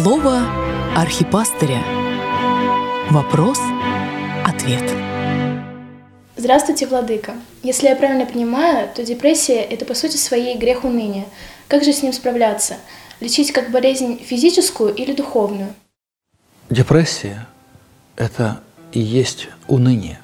Слово архипастыря. Вопрос-ответ. Здравствуйте, владыка. Если я правильно понимаю, то депрессия – это по сути своей грех уныния. Как же с ним справляться? Лечить как болезнь физическую или духовную? Депрессия – это и есть уныние.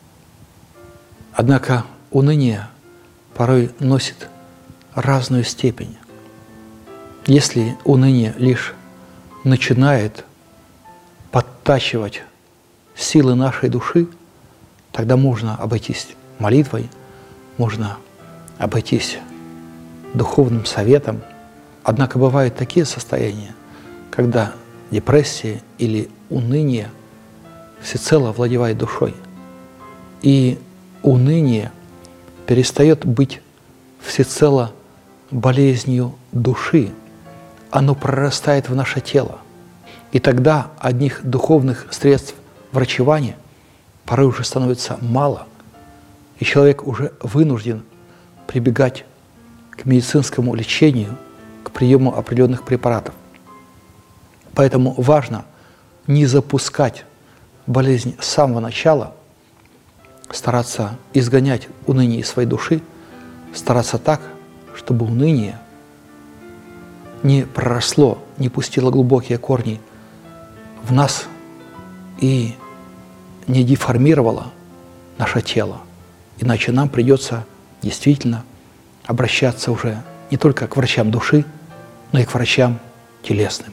Однако уныние порой носит разную степень. Если уныние лишь начинает подтачивать силы нашей души, тогда можно обойтись молитвой, можно обойтись духовным советом. Однако бывают такие состояния, когда депрессия или уныние всецело овладевает душой. И уныние перестает быть всецело болезнью души, оно прорастает в наше тело. И тогда одних духовных средств врачевания порой уже становится мало, и человек уже вынужден прибегать к медицинскому лечению, к приему определенных препаратов. Поэтому важно не запускать болезнь с самого начала, стараться изгонять уныние из своей души, стараться так, чтобы уныние не проросло, не пустило глубокие корни в нас и не деформировало наше тело. Иначе нам придется действительно обращаться уже не только к врачам души, но и к врачам телесным.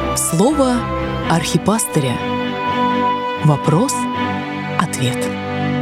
Слово архипастыря. Вопрос-ответ.